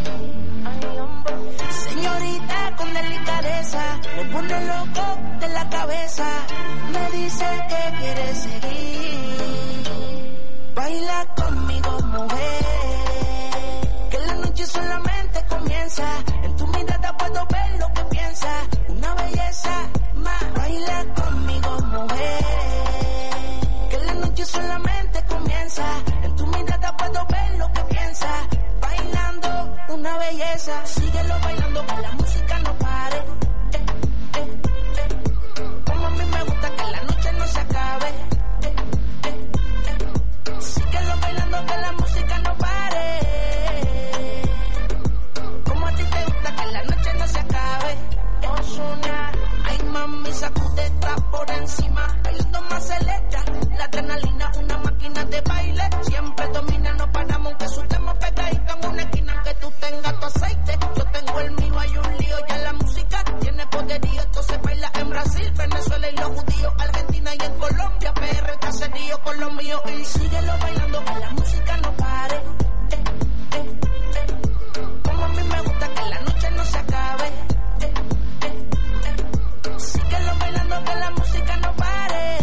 Señorita con delicadeza, me pone loco de la cabeza. Me dice que quiere seguir. Baila conmigo, mujer, que la noche solamente comienza. En tu mirada puedo ver lo que piensas. Una belleza más. Baila conmigo, mujer, que la noche solamente comienza. En tu mirada puedo ver lo que piensas. Bailando una belleza. Síguelo bailando, que la música no pare. Eh, eh, eh. Como a mí me gusta que la noche no se acabe. Eh, eh, eh. Síguelo bailando, que la música no pare. Como a ti te gusta que la noche no se acabe. Ozuna, ay mami, sacude, está por encima. Bailando más celesta, la adrenalina, una máquina de baile. Siempre domina, no paramos, aunque sudemos pegaditos en una esquina. Aunque tú tengas tu aceite, yo tengo el mío, hay un lío. Ya la música tiene poderío, esto se baila en Brasil, Venezuela y los judíos, Argentina y en Colombia, P R, el caserío con los míos. Y síguelo bailando, que la música no pare. Eh, eh, eh. Como a mí me gusta que la noche no se acabe. Síguelo bailando, que la música no pare.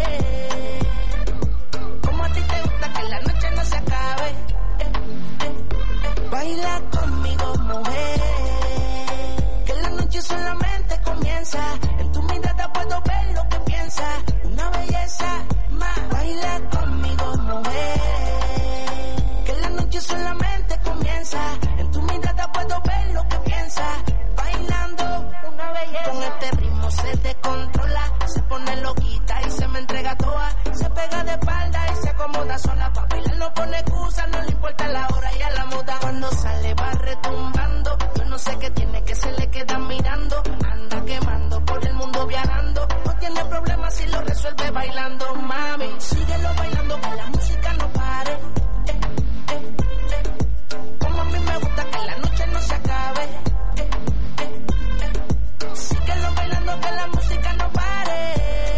Como a ti te gusta que la noche no se acabe. Eh, eh, eh. Baila conmigo, mujer, que la noche solamente comienza. En tu mirada puedo ver lo que piensas. Una belleza más. Baila conmigo, mujer, que la noche solamente comienza. En tu mirada puedo ver lo que piensas. Bailando una belleza. Con este ritmo se descontrola, se pone loquita y se me entrega toda. Se pega de espalda y se acomoda sola. Pa' bailar no pone excusa, no le importa la hora y a la moda. Cuando sale va retumbando, yo no sé qué tiene, que se le queda mirando. Anda quemando por el mundo viajando. No tiene problema si lo resuelve bailando, mami. Síguelo bailando, que la música no pare. Eh, eh, eh. Como a mí me gusta que la noche no se acabe. Eh, eh, eh. Síguelo bailando, que la música no pare.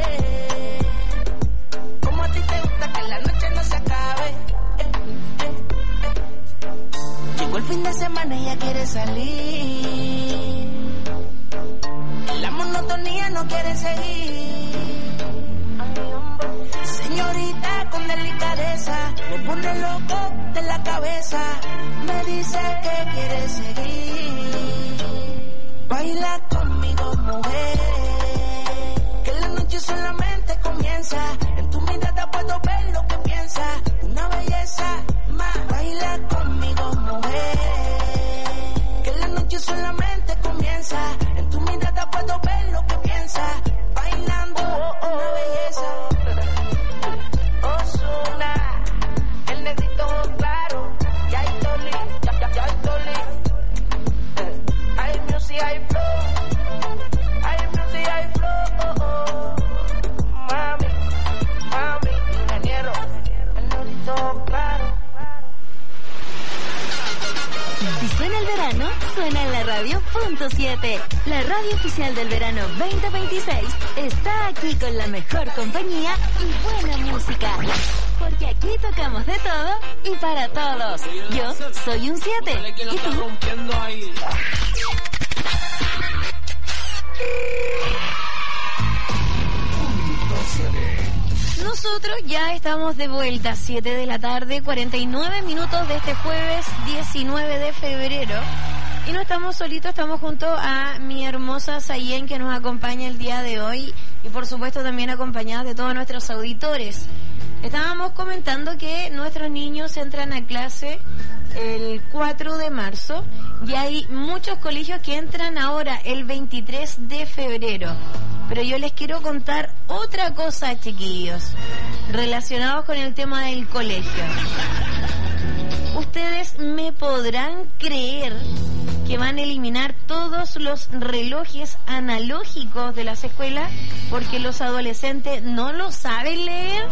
Como a ti te gusta que la noche no se acabe. Eh, eh, eh. Llegó el fin de semana y ella quiere salir. La monotonía no quiere seguir. Señorita con delicadeza, me pone loco de la cabeza. Me dice que quiere seguir. Baila conmigo, mujer, que la noche solamente comienza. En tu mirada puedo ver lo que piensas. Una belleza más. Baila conmigo, mujer, que la noche solamente comienza. En tu mirada puedo ver lo que piensas. Bailando una belleza. punto siete. La radio oficial del verano veinte veintiséis está aquí con la mejor compañía y buena música. Porque aquí tocamos de todo y para todos. Yo soy un siete. ¿Y tú? Nosotros ya estamos de vuelta, siete de la tarde, cuarenta y nueve minutos de este jueves diecinueve de febrero. Y no estamos solitos, estamos junto a mi hermosa Sayen, que nos acompaña el día de hoy, y por supuesto también acompañada de todos nuestros auditores. Estábamos comentando que nuestros niños entran a clase el cuatro de marzo y hay muchos colegios que entran ahora el veintitrés de febrero. Pero yo les quiero contar otra cosa, chiquillos, relacionados con el tema del colegio. Ustedes me podrán creer que van a eliminar todos los relojes analógicos de las escuelas porque los adolescentes no lo saben leer.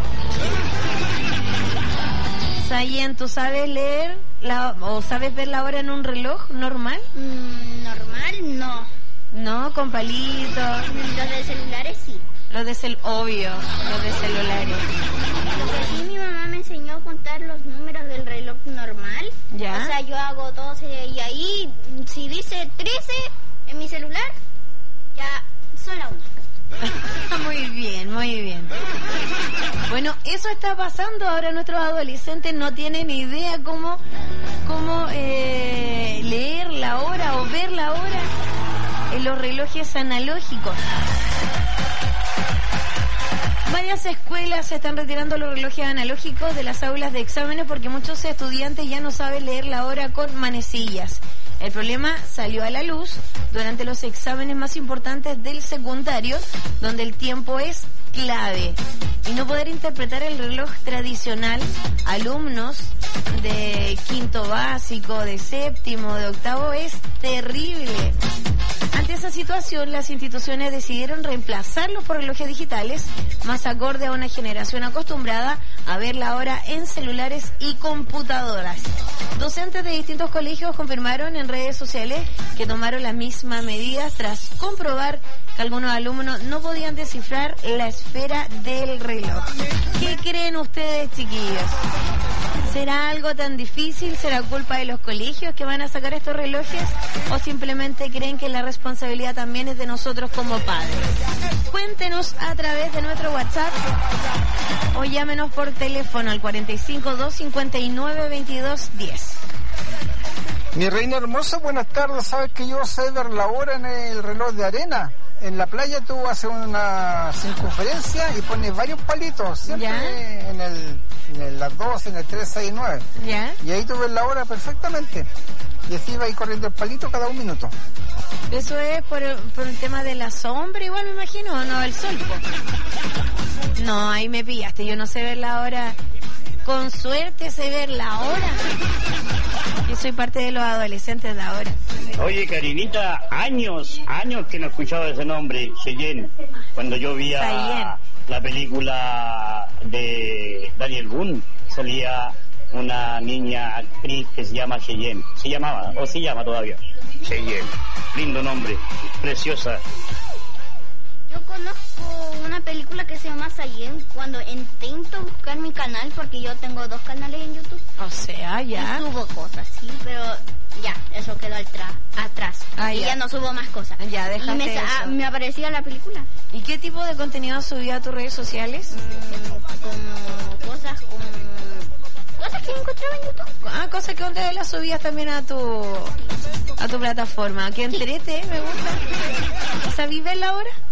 Sayen, ¿tú sabes leer la, o sabes ver la hora en un reloj normal? Mm, normal, no. No, con palitos. Los de celulares sí. Los de cel, obvio, los de celulares. Porque sí, mi mamá me enseñó a contar los números del reloj normal. ¿Ya? O sea, yo hago doce y ahí, si dice trece en mi celular, ya son la una. Muy bien, muy bien. Bueno, eso está pasando ahora. Nuestros adolescentes no tienen idea cómo, cómo eh, leer la hora o ver la hora en los relojes analógicos. Varias escuelas se están retirando los relojes analógicos de las aulas de exámenes porque muchos estudiantes ya no saben leer la hora con manecillas. El problema salió a la luz durante los exámenes más importantes del secundario, donde el tiempo es clave. Y no poder interpretar el reloj tradicional, alumnos de quinto básico, de séptimo, de octavo, es terrible. Ante esa situación, las instituciones decidieron reemplazarlos por relojes digitales, más acorde a una generación acostumbrada a ver la hora en celulares y computadoras. Docentes de distintos colegios confirmaron en redes sociales que tomaron las mismas medidas tras comprobar que algunos alumnos no podían descifrar la esfera del reloj. ¿Qué creen ustedes, chiquillos? ¿Será algo tan difícil? ¿Será culpa de los colegios que van a sacar estos relojes? ¿O simplemente creen que la responsabilidad también es de nosotros como padres? Cuéntenos a través de nuestro WhatsApp o llámenos por teléfono al cuarenta y cinco, doscientos cincuenta y nueve, veintidós diez. Mi reina hermosa, buenas tardes. ¿Sabes que yo sé ver la hora en el reloj de arena? En la playa tú haces una circunferencia y pones varios palitos, siempre ¿Ya? en el en el, las dos, en el tres, seis, nueve. ¿Ya? Y ahí tú ves la hora perfectamente. Y así va a ir corriendo el palito cada un minuto. Eso es por el, por el tema de la sombra, igual me imagino, ¿o no? El sol, po. No, ahí me pillaste, yo no sé ver la hora. Con suerte sé ver la hora. Yo soy parte de los adolescentes de ahora. Oye, Karinita, años, años que no he escuchado ese nombre, Cheyenne. Cuando yo vi a la película de Daniel Boone, salía una niña actriz que se llama Cheyenne. Se llamaba, o se llama todavía. Cheyenne. Lindo nombre, preciosa. Yo conozco una película que se llama Sayen cuando intento buscar mi canal, porque yo tengo dos canales en YouTube. O sea, ya. Y subo cosas, sí, pero ya, eso quedó tra- atrás. Ah, y ya. ya no subo más cosas. Ya, dejaste y me, eso. Ah, me aparecía la película. ¿Y qué tipo de contenido has subido a tus redes sociales? Mm, como cosas, como cosas que encontraba en YouTube. Ah, cosas que antes las subías también a tu a tu plataforma. Que entrete, me gusta. ¿Sabís ver la hora?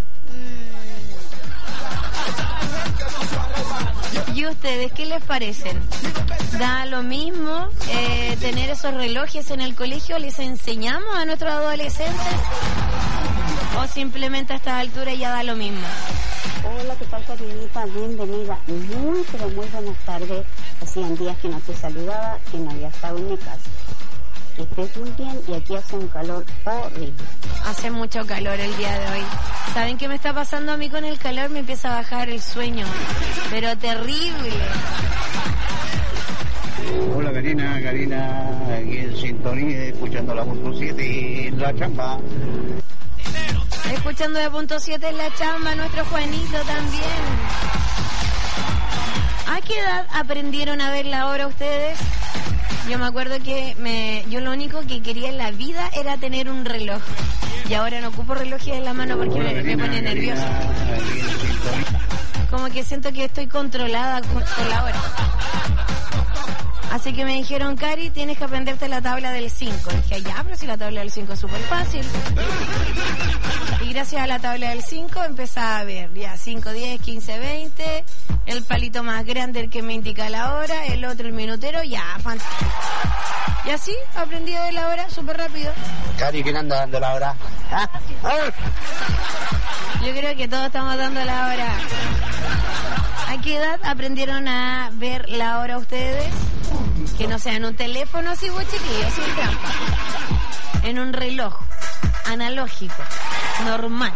¿Y ustedes qué les parecen? ¿Da lo mismo eh, tener esos relojes en el colegio? ¿Les enseñamos a nuestros adolescentes? ¿O simplemente a esta altura ya da lo mismo? Hola, ¿qué tal, Karinita? Bienvenida. Muy, pero muy buenas tardes. Hacían días que no te saludaba, que no había estado en mi casa. Que estés muy bien y aquí hace un calor horrible. Hace mucho calor el día de hoy. ¿Saben qué me está pasando a mí con el calor? Me empieza a bajar el sueño, pero terrible. Hola Karina, Karina, aquí en sintonía, escuchando la punto siete en la chamba. Escuchando la punto siete en la chamba, nuestro Juanito también. ¿A qué edad aprendieron a ver la hora ustedes? Yo me acuerdo que me, yo lo único que quería en la vida era tener un reloj. Y ahora no ocupo relojes en la mano porque me, me pone nerviosa. Como que siento que estoy controlada con, con la hora. Así que me dijeron, Cari, tienes que aprenderte la tabla del cinco. Dije, ya, pero si la tabla del cinco es súper fácil. Y gracias a la tabla del cinco empezaba a ver, ya, cinco, diez, quince, veinte, el palito más grande el que me indica la hora, el otro el minutero, ya, fantástico. Y así aprendí a ver la hora súper rápido. Cari, ¿quién anda dando la hora? ¿Ah? Yo creo que todos estamos dando la hora. ¿A qué edad aprendieron a ver la hora ustedes? Que no sea en un teléfono así, vos chiquillos, sin trampa. En un reloj analógico, normal.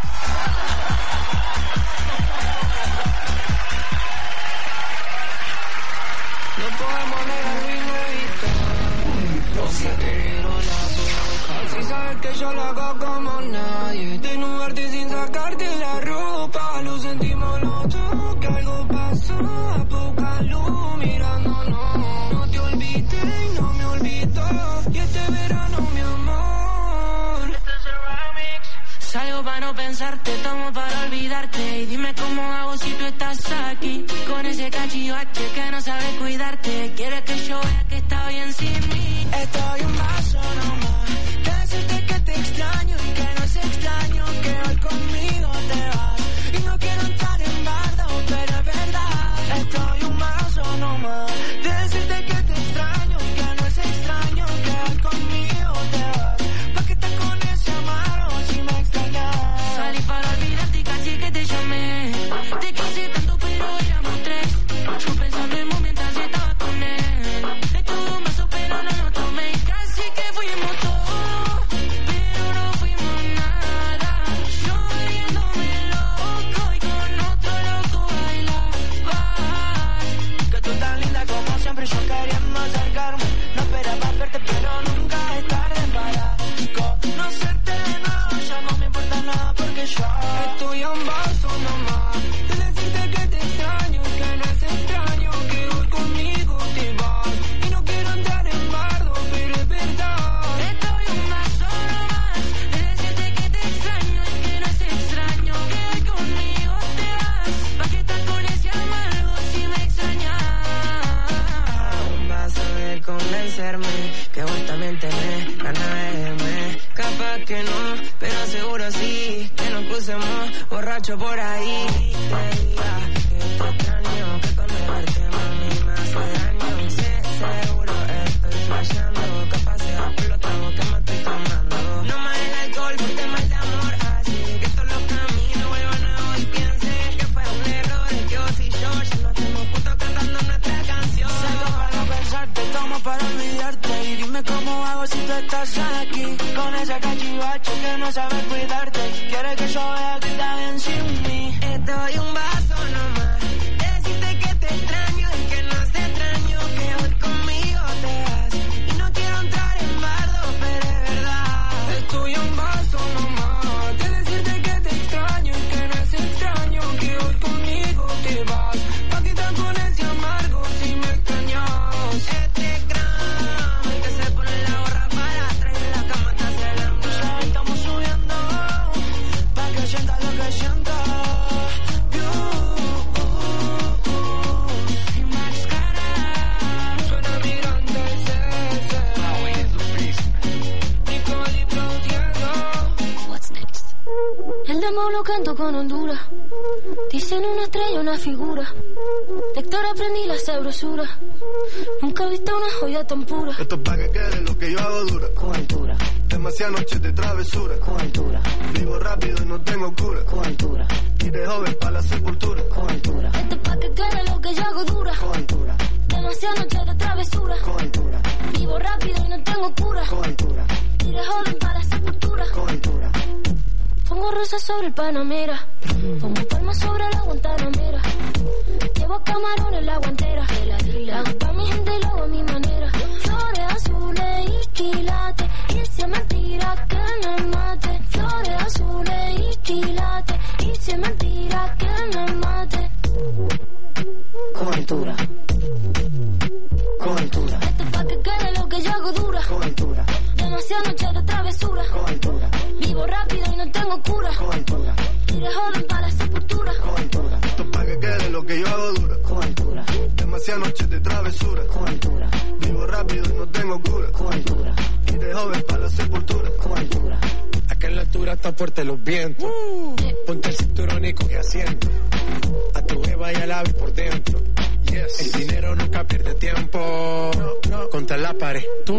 No podemos negar mi nevita, no se quiero la boca. Si sabes que yo lo hago como nadie, desnudarte sin sacarte la ropa. Lo sentimos los dos, que algo pasó, a poca luz mirándonos. No te olvidé y no me olvidó, y este verano mi amor. Salgo para no pensarte, tomo para olvidarte. Y dime cómo hago si tú estás aquí, con ese cachivache que no sabe cuidarte. Quieres que yo vea que está bien sin mí. Estoy un vaso nomás de decirte que te extraño y que no es extraño que hoy conmigo te vas. Y no quiero entrar en bardo, pero es verdad. Estoy un vaso nomás de decirte que te extraño y que no es extraño que hoy conmigo te vas. ¿Pa' qué estás con ese amaro si me extrañas? Salí para olvidarte y casi que te llamé. Te quise tanto pero éramos tres. Yo pensando en vos mientras estaba con él. Le tuve un vaso pero no lo tomé. Casi que fuimos todo, pero no fuimos nada. Yo volviéndome loco y con otro loco bailaba. Que tú tan linda como siempre, yo queriendo acercarme. No esperaba verte pero nunca es tarde para conocerte de nuevo. Ya no me importa nada porque yo estoy a un vaso nomás de decirte que te extraño y que no es extraño que hoy conmigo te vas. Y no quiero entrar en bardo, pero es verdad. Estoy a un vaso nomás de decirte que te extraño y que no es extraño que hoy conmigo te vas. ¿Pa' qué estás con ese amargo si me extrañas? Vas a ver convencerme que vos también tenés ganas de verme. Capaz que no, pero seguro sí, que nos crucemos borracho por ahí. Te diga que te extraño, que con verte mami me hace daño. Sé seguro estoy flasheando, capaz sea por los tragos que me estoy tomando. No más el alcohol por temas de amor, así que todos los caminos vuelvan a hoy. Piensen que fue un error, que vos y yo ya no estemos juntos cantando nuestra canción. Salgo para no pensarte, tomo para olvidarte. Y dime cómo hago si tú estás aquí, con ese cachivache que no sabe cuidarte. Quiere que yo vea que está bien sin mí. Estoy un vaso nomás de decirte que te extraño y que no es extraño que hoy conmigo te vas. Y no quiero entrar en bardo, pero es verdad. Estoy un vaso nomás de decirte que te extraño y que no es extraño que hoy conmigo te vas. ¿Pa' qué estás con ese amargo si me extrañas? Este gran que se pone la gorra para atrás y la cama te hace el hambre. Ya estamos subiendo pa' que sienta lo que sienta. Y más cara suena mi grande C C. Nicole produciendo. What's next? El demo lo canto con Honduras. Dicen una estrella, una figura. De Héctor aprendí la sabrosura. Nunca he visto una joya tan pura. Esto es pa' que quede lo que yo hago dura. Con altura. Demasiadas noches de travesura. Con altura. Vivo rápido y no tengo cura. Con altura. Y de joven pa' la sepultura. Con altura. Esto es pa' que quede lo que yo hago dura. Con altura. Demasiadas noches de travesura. Con altura. Vivo rápido y no tengo cura. Con altura. Y de joven pa' la sepultura. Con altura. Pongo rosas sobre el Panamera. Pongo palmas sobre la Guantanamera. Llevo camarón en la guantera. Hago pa' mi gente y lo hago a mi manera. yo hago dura. Cobertura. Demasiadas noches de travesura. Cobertura. Vivo rápido y no tengo cura. Cobertura. Y de joven para la sepultura. Cobertura. Acá en la altura están fuertes los vientos. Uh. Ponte el cinturón y coge asiento. A tu jeva y al ave por dentro. Yes. El dinero nunca pierde tiempo. No, no. Contra la pared. Tú